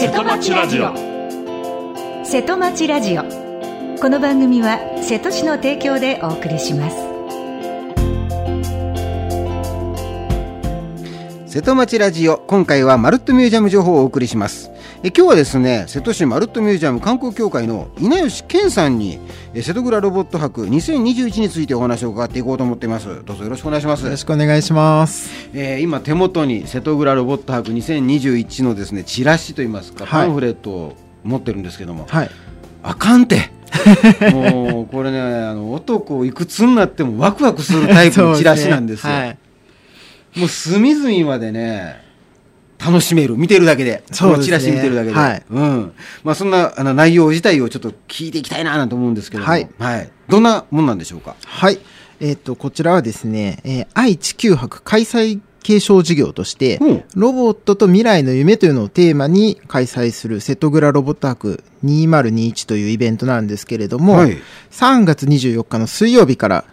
瀬戸町ラジオ。 瀬戸町ラジオ。この番組は瀬戸市の提供でお送りします。 瀬戸町ラジオ、今回はまるっとミュージアム情報をお送りします。今日はですね、瀬戸市まるっとミュージアム観光協会の稲吉健さんに瀬戸倉ロボット博2021についてお話を伺っていこうと思っています。どうぞよろしくお願いします。 よろしくお願いします。 今手元に瀬戸倉ロボット博2021のですね、チラシといいますか、パンフレットを持ってるんですけども、はい、あかんてもうこれね、男いくつになってもワクワクするタイプのチラシなんですよ。はい、もう隅々までね楽しめる、見てるだけで、そのチラシ見てるだけで、はい、そんな内容自体をちょっと聞いていきたいななんて思うんですけども、はいはい、どんなもんなんでしょうか。 はい、こちらはですね、愛・地球博開催継承事業として、ロボットと未来の夢というのをテーマに開催する瀬戸倉ロボット博2021というイベントなんですけれども、はい、3月24日の水曜日から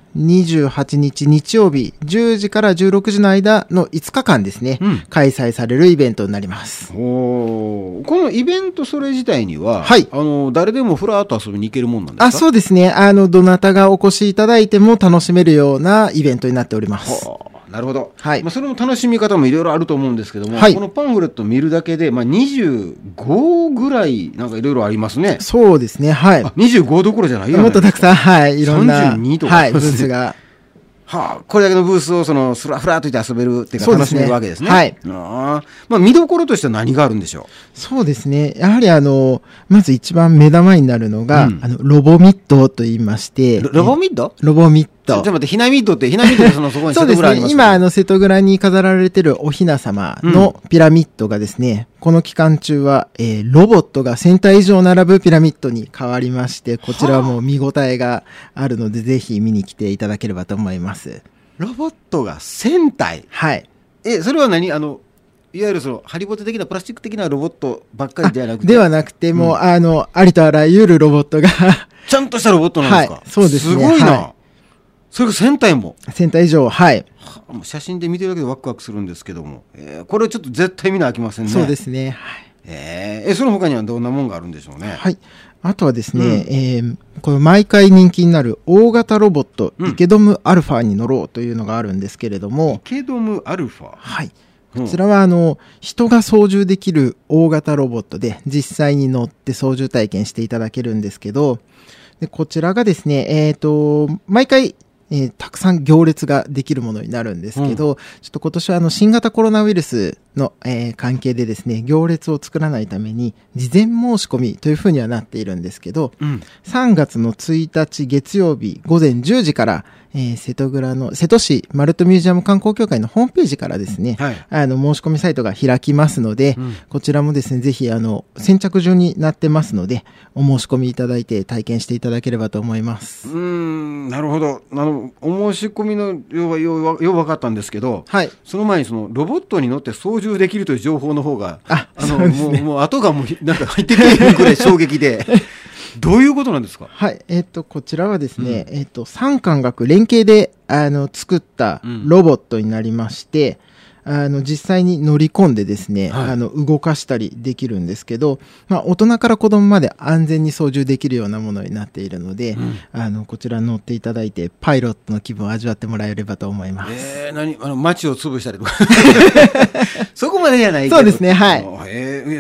28日日曜日10時から16時の間の5日間ですね、開催されるイベントになります。 このイベントそれ自体には、はい、誰でもふらっと遊びに行けるもんなんですか。 そうですね、どなたがお越しいただいても楽しめるようなイベントになっております。 なるほど、はい、それも楽しみ方もいろいろあると思うんですけども、はい、このパンフレットを見るだけで、25ぐらいなんかいろいろありますね。 そうですね、はい、 25どころじゃないよね。 もっとたくさん、はい、いろんな 32とか、 はい、ブースがこれだけのブースをふらふらといて遊べるっていうか楽しめるわけですね。はい。見どころとしては何があるんでしょう。 そうですね。やはりまず一番目玉になるのが、ロボミッドと言いまして、 ロボミッド？ ロボミッド。 ちょっと待って、ひなミッドってそこに瀬戸倉ありますね。 今、瀬戸倉に飾られているおひな様のピラミッドがですね、この期間中は、ロボットが1000体以上並ぶピラミッドに変わりまして、こちらはもう見応えがあるので、ぜひ見に来ていただければと思います。 ロボットが1000体？ はい。 それは何？いわゆるハリボテ的なプラスチック的なロボットばっかりではなくて？ ではなくて、もう、ありとあらゆるロボットが。 ちゃんとしたロボットなんですか？ はい、そうですね。 すごいな。 はい、 それが1000体も。 1000体以上、はい。 もう写真で見てるだけでワクワクするんですけども、これちょっと絶対見なあきませんね。 そうですね。 はい。その他にはどんなもんがあるんでしょうね。 はい。あとはですね、これ毎回人気になる大型ロボット、イケドムアルファに乗ろうというのがあるんですけれども。 イケドムアルファ？ はい。こちらは人が操縦できる大型ロボットで実際に乗って操縦体験していただけるんですけど、でこちらがですね、毎回たくさん行列ができるものになるんですけど、ちょっと今年は新型コロナウイルスの、関係でですね、行列を作らないために事前申し込みというふうにはなっているんですけど、3月の1日月曜日午前10時から瀬戸市まるっとミュージアム観光協会のホームページからですね、申し込みサイトが開きますので、こちらもですね、ぜひ先着順になってますので、お申し込みいただいて体験していただければと思います。 なるほど。お申し込みのよう分かったんですけど、はい、その前にロボットに乗って操縦できるという情報の方が、もう後がもうなんか入ってくるくらい衝撃で。どういうことなんですか？ はい。こちらはですね、産官学連携で、作ったロボットになりまして、実際に乗り込んでですね、はい、動かしたりできるんですけど、大人から子供まで安全に操縦できるようなものになっているので、こちらに乗っていただいて、パイロットの気分を味わってもらえればと思います。 街を潰したりとか。そこまでじゃないけど。 そうですね、はい。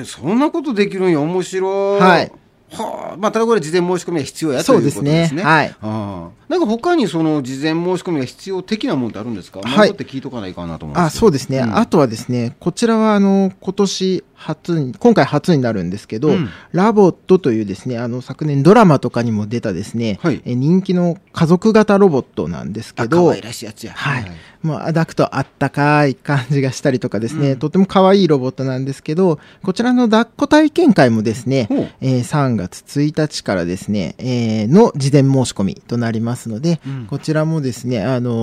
そんなことできるんや、面白い。はい。ただこれ事前申し込みが必要やということですね。そうですね。はい。なんか他に事前申し込みが必要的なものってあるんですか？はい。って聞いとかないかなと思うんですけど。 そうですね。あとはですね、こちらは今回初になるんですけど、ラボットというですね、昨年ドラマとかにも出たですね、人気の家族型ロボットなんですけど、 可愛らしいやつや。 はい。もう抱くとあったかい感じがしたりとかですね、とても可愛いロボットなんですけど、こちらの抱っこ体験会もですね、3月1日からですね、の事前申し込みとなりますので、こちらもですね、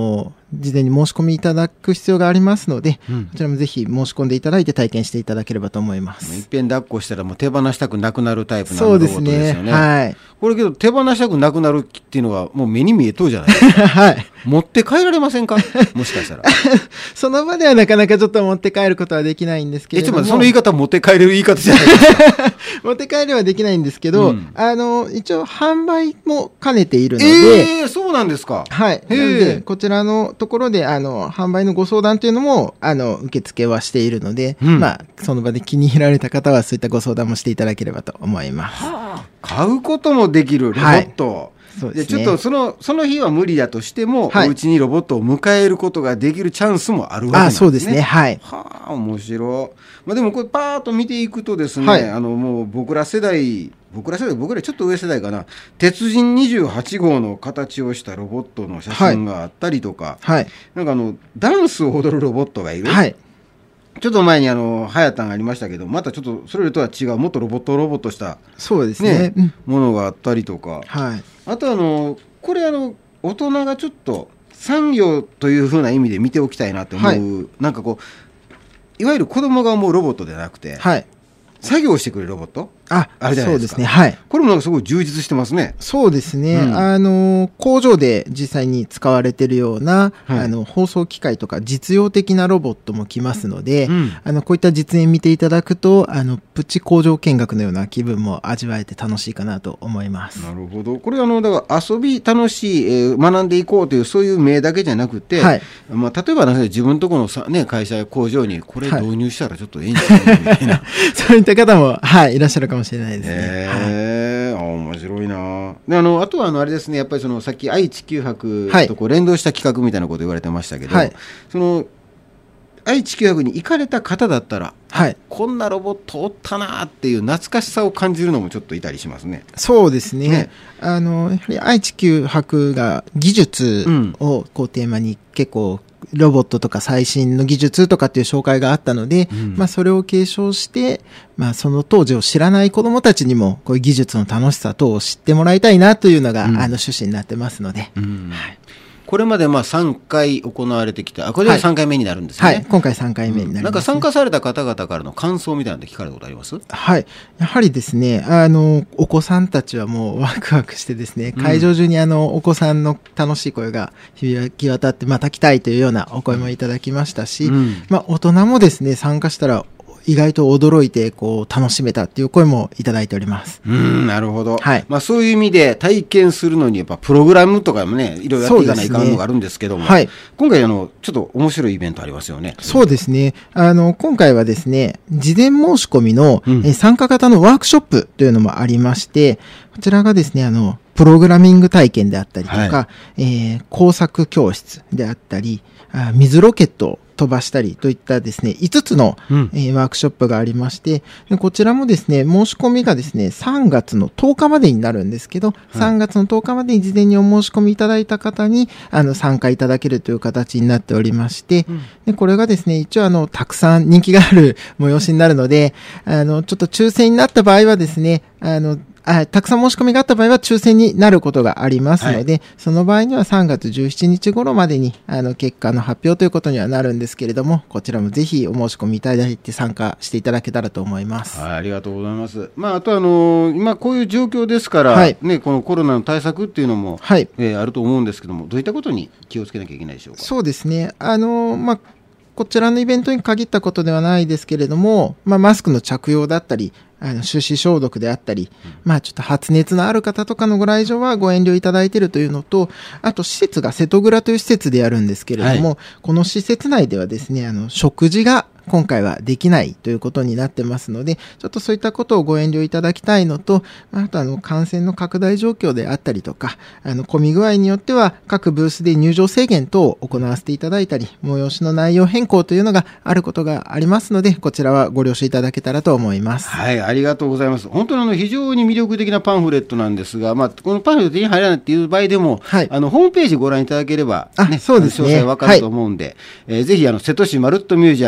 事前に申し込みいただく必要がありますので、 うん、 こちらもぜひ申し込んでいただいて体験していただければと思います。 いっぺん抱っこしたらもう手放したくなくなるタイプのロボットですよね。 そうですね。はい。 これけど手放したくなくなるっていうのはもう目に見えとるじゃないですか。はい。持って帰られませんかもしかしたら。 その場ではなかなかちょっと持って帰ることはできないんですけれども。 ちょっとその言い方持って帰れる言い方じゃないですか。 持って帰れはできないんですけど、一応販売も兼ねているので。 そうなんですか。 はい。なので、こちらのところで、販売のご相談というのも、受付はしているので、その場で気に入られた方はそういったご相談もしていただければと思います。 買うこともできるロボット。はい、 そうですね。 ちょっとその日は無理だとしても、お家にロボットを迎えることができるチャンスもあるわけなんですね。 そうですね。はい。 面白い。でもこれパーッと見ていくとですね、もう僕らちょっと上世代かな、鉄人28号の形をしたロボットの写真があったりとか、なんかダンスを踊るロボットがいる。ちょっと前にハヤタンありましたけど、またちょっとそれとは違うもっとロボットした、 そうですね、 ものがあったりとか、あとこれ大人がちょっと産業というふうな意味で見ておきたいなと思う、なんかこういわゆる子供が思うロボットではなくて、作業してくれるロボットあれじゃないですか。そうですね。はい。これもなんかすごい充実してますね。 そうですね。工場で実際に使われているような、包装機械とか実用的なロボットも来ますので、こういった実演見ていただくと、プチ工場見学のような気分も味わえて楽しいかなと思います。 なるほど。これだから遊び楽しい、学んでいこうというそういう名だけじゃなくて、例えば自分のところの会社や工場にこれ導入したらちょっといいんじゃないみたいな。 そういった方も、いらっしゃるかもしれないですね。 面白いな。であとはあれですね、やっぱりさっき愛・地球博と連動した企画みたいなこと言われてましたけど、愛・地球博に行かれた方だったら、こんなロボットおったなっていう懐かしさを感じるのもちょっといたりしますね。 そうですね。やはり愛・地球博が技術をテーマに結構ロボットとか最新の技術とかっていう紹介があったので、それを継承して、その当時を知らない子どもたちにもこういう技術の楽しさ等を知ってもらいたいなというのが、趣旨になってますので、 これまで3回行われてきた、これで3回目になるんですね。 今回3回目になります、ね。 なんか参加された方々からの感想みたいなので聞かれたことあります？ やはりですね、お子さんたちはもうワクワクしてですね、会場中にお子さんの楽しい声が響き渡って、また来たいというようなお声もいただきましたし、大人もですね、参加したら、意外と驚いて楽しめたっていう声もいただいております。 なるほど。そういう意味で体験するのにやっぱプログラムとかもね、いろいろやっていかないかんのがあるんですけども、今回ちょっと面白いイベントありますよね。 そうですね。今回はですね、事前申し込みの、参加型のワークショップというのもありまして、こちらがですね、プログラミング体験であったりとか、工作教室であったり、水ロケットを飛ばしたりといったですね、5つの、ワークショップがありまして、こちらもですね、申し込みがですね、3月の10日までになるんですけど、3月の10日までに事前にお申し込みいただいた方に、参加いただけるという形になっておりまして、でこれがですね、一応たくさん人気がある催しになるので、ちょっと抽選になった場合はですね、たくさん申し込みがあった場合は抽選になることがありますので、その場合には3月17日頃までに結果の発表ということにはなるんですけれども、こちらもぜひお申し込みいただいて参加していただけたらと思います。 ありがとうございます。あと今こういう状況ですから、このコロナの対策っていうのも、あると思うんですけども、どういったことに気をつけなきゃいけないでしょうか。 そうですね。こちらのイベントに限ったことではないですけれども、マスクの着用だったり、手指消毒であったり、ちょっと発熱のある方とかのご来場はご遠慮いただいているというのと、あと施設が瀬戸倉という施設であるんですけれども、この施設内ではですね、食事が今回はできないということになってますので、ちょっとそういったことをご遠慮いただきたいのと、あと感染の拡大状況であったりとか、混み具合によっては各ブースで入場制限等を行わせていただいたり、催しの内容変更というのがあることがありますので、こちらはご了承いただけたらと思います。 ありがとうございます。本当に非常に魅力的なパンフレットなんですが、このパンフレット手に入らないっていう場合でも、ホームページご覧いただければ、 そうですね、 詳細わかると思うんで、ぜひ瀬戸市まるっとミュージアム観光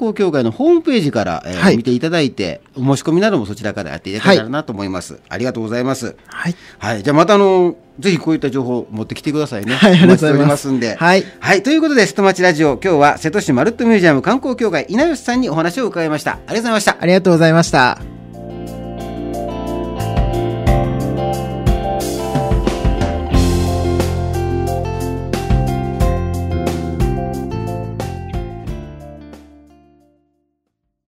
光協会のホームページから、見ていただいて、お申し込みなどもそちらからやっていただけたらなと思います。ありがとうございます。はい。はい。じゃあまたぜひこういった情報を持ってきてくださいね。 はい、ありがとうございます。 お待ちしておりますんで。はい。はい。ということで、瀬戸町ラジオ、今日は瀬戸市まるっとミュージアム観光協会稲吉さんにお話を伺いました。ありがとうございました。 ありがとうございました。